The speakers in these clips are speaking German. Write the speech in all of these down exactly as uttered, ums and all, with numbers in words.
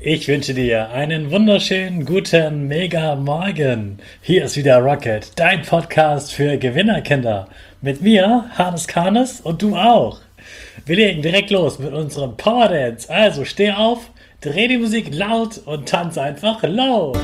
Ich wünsche dir einen wunderschönen guten Mega Morgen. Hier ist wieder Rocket, dein Podcast für Gewinnerkinder. Mit mir, Hannes Karnes, und du auch. Wir legen direkt los mit unserem Power Dance. Also steh auf, dreh die Musik laut und tanz einfach laut.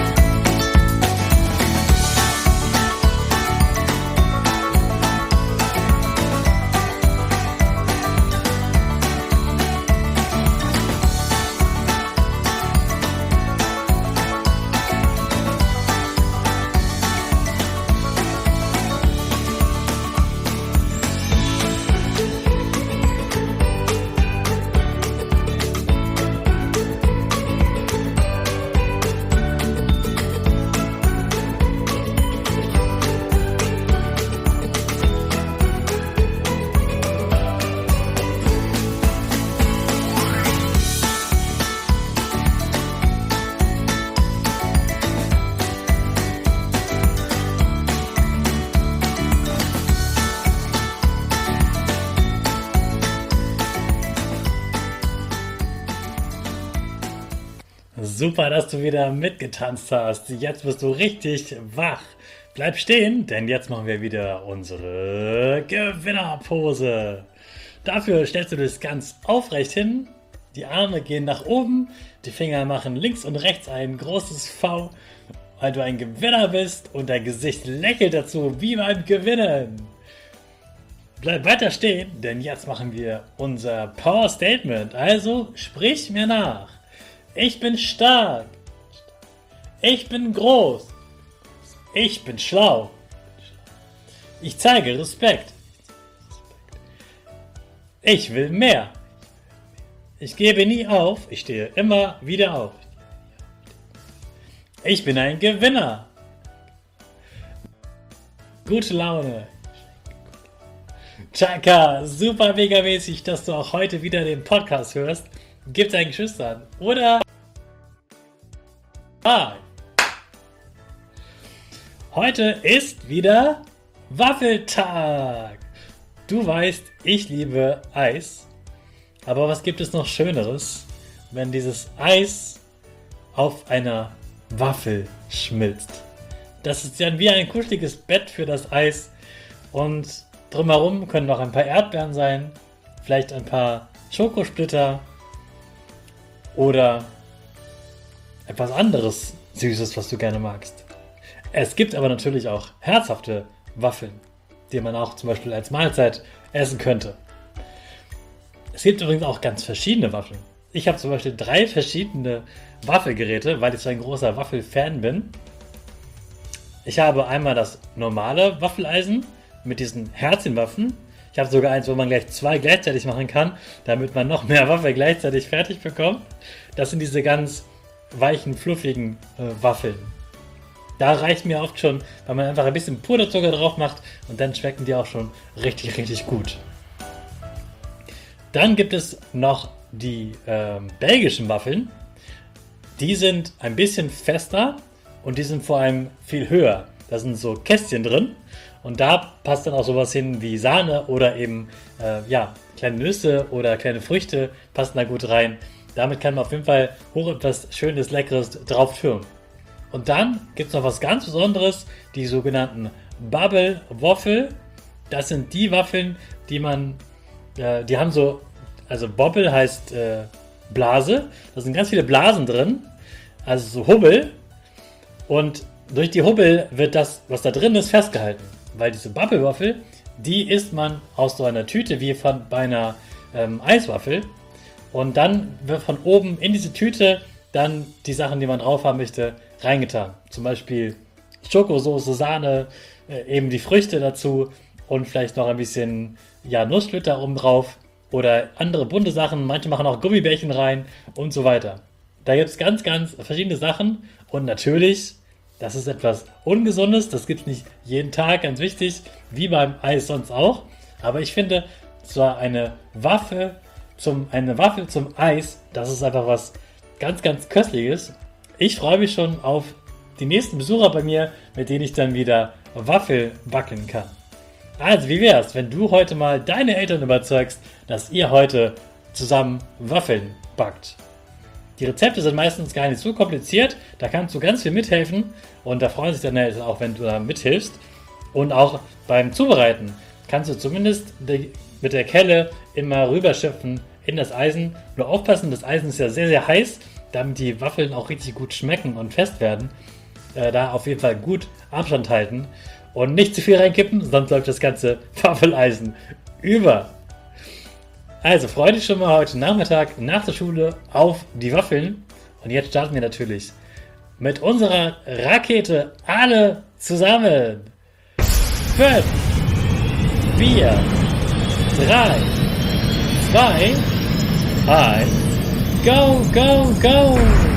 Super, dass du wieder mitgetanzt hast. Jetzt bist du richtig wach. Bleib stehen, denn jetzt machen wir wieder unsere Gewinnerpose. Dafür stellst du dich ganz aufrecht hin. Die Arme gehen nach oben, die Finger machen links und rechts ein großes V, weil du ein Gewinner bist und dein Gesicht lächelt dazu wie beim Gewinnen. Bleib weiter stehen, denn jetzt machen wir unser Power Statement. Also sprich mir nach. Ich bin stark. Ich bin groß. Ich bin schlau. Ich zeige Respekt. Ich will mehr. Ich gebe nie auf. Ich stehe immer wieder auf. Ich bin ein Gewinner. Gute Laune. Chaka, super mega mäßig, dass du auch heute wieder den Podcast hörst. Gib deinen Geschwistern oder ah. Heute ist wieder Waffeltag. Du weißt, ich liebe Eis. Aber was gibt es noch Schöneres, wenn dieses Eis auf einer Waffel schmilzt? Das ist dann wie ein kuscheliges Bett für das Eis. Und drumherum können noch ein paar Erdbeeren sein, vielleicht ein paar Schokosplitter oder etwas anderes Süßes, was du gerne magst. Es gibt aber natürlich auch herzhafte Waffeln, die man auch zum Beispiel als Mahlzeit essen könnte. Es gibt übrigens auch ganz verschiedene Waffeln. Ich habe zum Beispiel drei verschiedene Waffelgeräte, weil ich so ein großer Waffelfan bin. Ich habe einmal das normale Waffeleisen mit diesen Herzchenwaffen. Ich habe sogar eins, wo man gleich zwei gleichzeitig machen kann, damit man noch mehr Waffe gleichzeitig fertig bekommt. Das sind diese ganz weichen, fluffigen äh, Waffeln. Da reicht mir oft schon, weil man einfach ein bisschen Puderzucker drauf macht und dann schmecken die auch schon richtig, richtig gut. Dann gibt es noch die äh, belgischen Waffeln. Die sind ein bisschen fester und die sind vor allem viel höher. Da sind so Kästchen drin. Und da passt dann auch sowas hin wie Sahne oder eben äh, ja, kleine Nüsse oder kleine Früchte passen da gut rein. Damit kann man auf jeden Fall hoch etwas Schönes, Leckeres drauf türmen. Und dann gibt es noch was ganz Besonderes, die sogenannten Bubble Waffel. Das sind die Waffeln, die man, äh, die haben so, also Bobble heißt äh, Blase. Da sind ganz viele Blasen drin, also so Hubbel. Und durch die Hubbel wird das, was da drin ist, festgehalten. Weil diese Bubble-Waffel, die isst man aus so einer Tüte wie von, bei einer ähm, Eiswaffel. Und dann wird von oben in diese Tüte dann die Sachen, die man drauf haben möchte, reingetan. Zum Beispiel Schokosoße, Sahne, äh, eben die Früchte dazu und vielleicht noch ein bisschen ja, Nusssplitter oben drauf oder andere bunte Sachen. Manche machen auch Gummibärchen rein und so weiter. Da gibt es ganz, ganz verschiedene Sachen und natürlich, das ist etwas Ungesundes, das gibt es nicht jeden Tag, ganz wichtig, wie beim Eis sonst auch. Aber ich finde, zwar eine Waffe zum, eine Waffel zum Eis, das ist einfach was ganz, ganz Köstliches. Ich freue mich schon auf die nächsten Besucher bei mir, mit denen ich dann wieder Waffel backen kann. Also wie wär's, wenn du heute mal deine Eltern überzeugst, dass ihr heute zusammen Waffeln backt? Die Rezepte sind meistens gar nicht so kompliziert, da kannst du ganz viel mithelfen und da freuen sich dann auch, wenn du da mithilfst. Und auch beim Zubereiten kannst du zumindest die, mit der Kelle immer rüberschöpfen in das Eisen. Nur aufpassen, das Eisen ist ja sehr, sehr heiß, damit die Waffeln auch richtig gut schmecken und fest werden. Äh, da auf jeden Fall gut Abstand halten und nicht zu viel reinkippen, sonst läuft das ganze Waffeleisen über. Also freue dich schon mal heute Nachmittag nach der Schule auf die Waffeln. Und jetzt starten wir natürlich mit unserer Rakete alle zusammen. fünf, vier, drei, zwei, eins, go, go, go!